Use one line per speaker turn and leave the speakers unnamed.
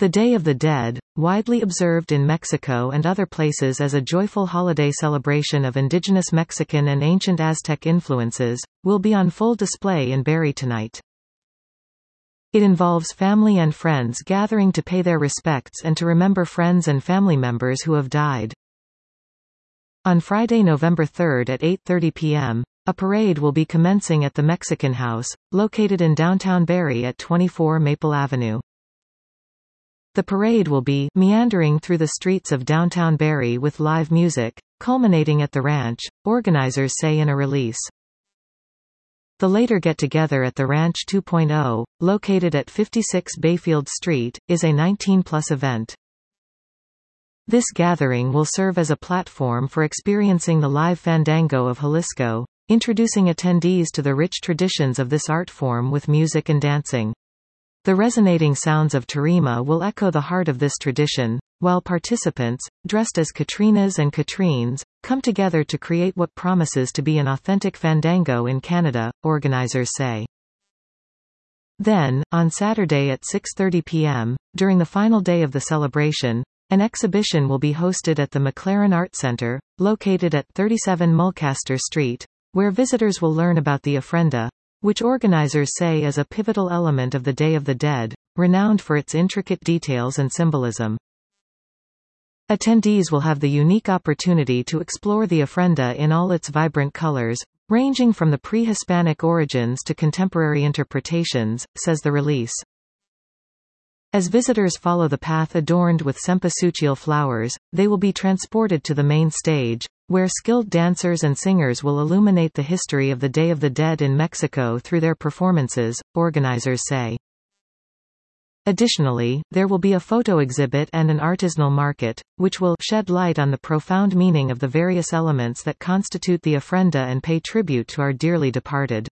The Day of the Dead, widely observed in Mexico and other places as a joyful holiday celebration of indigenous Mexican and ancient Aztec influences, will be on full display in Barrie tonight. It involves family and friends gathering to pay their respects and to remember friends and family members who have died. On Friday, November 3 at 8:30 p.m., a parade will be commencing at the Mexican House, located in downtown Barrie at 24 Maple Avenue. The parade will be meandering through the streets of downtown Barrie with live music, culminating at the ranch, organizers say in a release. The later get-together at the Ranch 2.0, located at 56 Bayfield Street, is a 19-plus event. This gathering will serve as a platform for experiencing the live fandango of Jalisco, introducing attendees to the rich traditions of this art form with music and dancing. The resonating sounds of tarima will echo the heart of this tradition, while participants, dressed as Catrinas and Catrines, come together to create what promises to be an authentic fandango in Canada, organizers say. Then, on Saturday at 6:30 p.m., during the final day of the celebration, an exhibition will be hosted at the McLaren Art Center, located at 37 Mulcaster Street, where visitors will learn about the ofrenda, which organizers say is a pivotal element of the Day of the Dead, renowned for its intricate details and symbolism. Attendees will have the unique opportunity to explore the ofrenda in all its vibrant colors, ranging from the pre-Hispanic origins to contemporary interpretations, says the release. As visitors follow the path adorned with cempasúchil flowers, they will be transported to the main stage, where skilled dancers and singers will illuminate the history of the Day of the Dead in Mexico through their performances, organizers say. Additionally, there will be a photo exhibit and an artisanal market, which will shed light on the profound meaning of the various elements that constitute the ofrenda and pay tribute to our dearly departed.